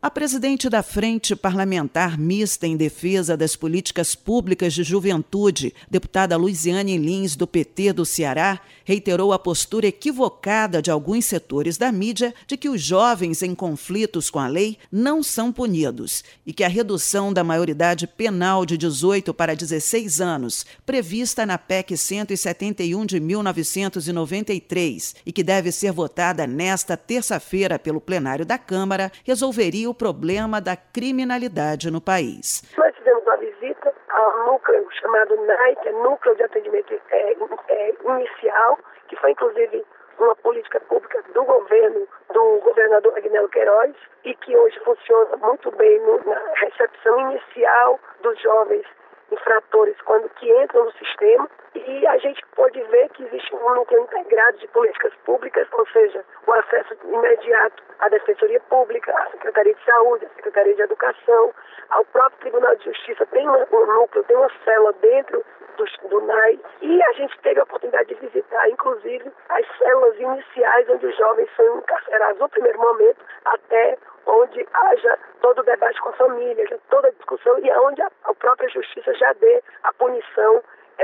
A presidente da Frente Parlamentar Mista em Defesa das Políticas Públicas de Juventude, deputada Luziane Lins, do PT do Ceará, reiterou a postura equivocada de alguns setores da mídia de que os jovens em conflitos com a lei não são punidos e que a redução da maioridade penal de 18 para 16 anos, prevista na PEC 171 de 1993 e que deve ser votada nesta terça-feira pelo plenário da Câmara, resolveria o problema da criminalidade no país. Nós fizemos uma visita ao núcleo chamado NAI, que é Núcleo de Atendimento Inicial, que foi inclusive uma política pública do governo do governador Agnello Queiroz e que hoje funciona muito bem na recepção inicial dos jovens infratores quando que entram no sistema, e a gente pode ver que existe um núcleo integrado de políticas públicas, ou seja, o acesso imediato à Defensoria Pública, à Secretaria de Saúde, à Secretaria de Educação, ao próprio Tribunal de Justiça. Tem um núcleo, tem uma célula dentro do NAI, e a gente teve a oportunidade de visitar, inclusive, as células iniciais onde os jovens são encarcerados no primeiro momento, até onde haja todo o debate com a família, toda a discussão, e onde a própria Justiça já dê a punição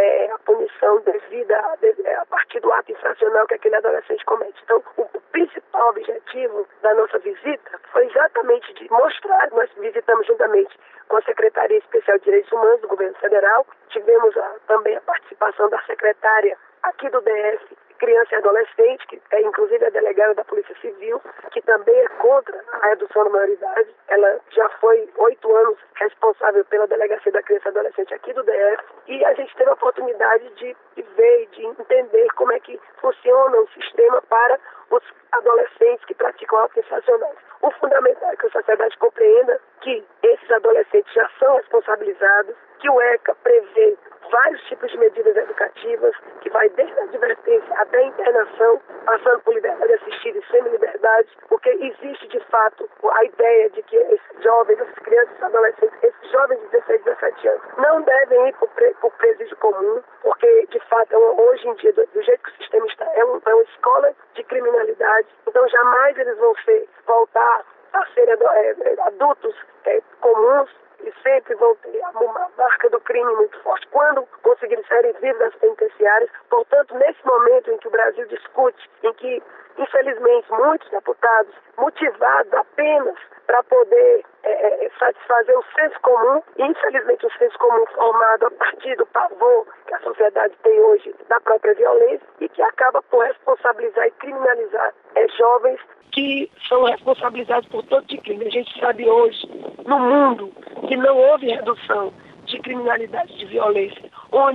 devida a partir do ato infracional que aquele adolescente comete. Então, o principal objetivo da nossa visita foi exatamente de mostrar. Nós visitamos juntamente com a Secretaria Especial de Direitos Humanos do Governo Federal, tivemos também a participação da secretária aqui do DF, Criança e Adolescente, que é inclusive a delegada da Polícia Civil, que também é contra a redução da maioridade. Ela já foi 8 anos responsável pela Delegacia da Criança e Adolescente aqui do DF, e a gente teve a oportunidade de ver e de entender como é que funciona o sistema para os adolescentes que praticam atos infracionais. O fundamental é que a sociedade compreenda que esses adolescentes já são responsabilizados, que o ECA prevê vários tipos de medidas educativas, que vai desde a advertência até a internação, passando por liberdade assistida e semi-liberdade, porque existe de fato a ideia de que esses jovens, essas crianças e adolescentes, esses jovens de 16, 17 anos, não devem ir para o presídio comum, porque de fato hoje em dia, do jeito que o sistema está, é uma escola de criminalidade, então jamais eles vão voltar a ser adultos comuns, e sempre vão ter uma marca do crime muito forte quando conseguirem sair vivos das penitenciárias. Portanto, nesse momento em que o Brasil discute, em que, infelizmente, muitos deputados, motivados apenas para poder satisfazer o senso comum, e infelizmente o senso comum formado a partir do pavor que a sociedade tem hoje da própria violência, e que acaba por responsabilizar e criminalizar jovens que são responsabilizados por todo tipo de crime. A gente sabe hoje, no mundo, que não houve redução de criminalidade, de violência,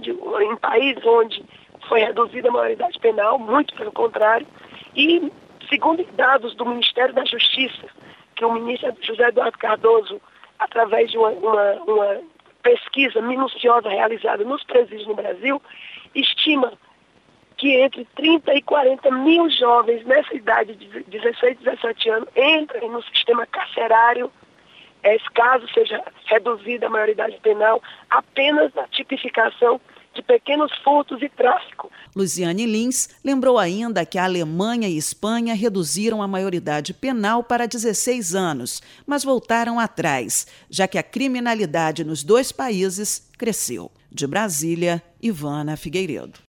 em países onde foi reduzida a maioridade penal, muito pelo contrário, e segundo dados do Ministério da Justiça, que o ministro José Eduardo Cardoso, através de uma pesquisa minuciosa realizada nos presídios no Brasil, estima que entre 30 e 40 mil jovens nessa idade de 16, 17 anos entrem no sistema carcerário, caso seja reduzida a maioridade penal, apenas na tipificação de pequenos furtos e tráfico. Luziane Lins lembrou ainda que a Alemanha e Espanha reduziram a maioridade penal para 16 anos, mas voltaram atrás, já que a criminalidade nos dois países cresceu. De Brasília, Ivana Figueiredo.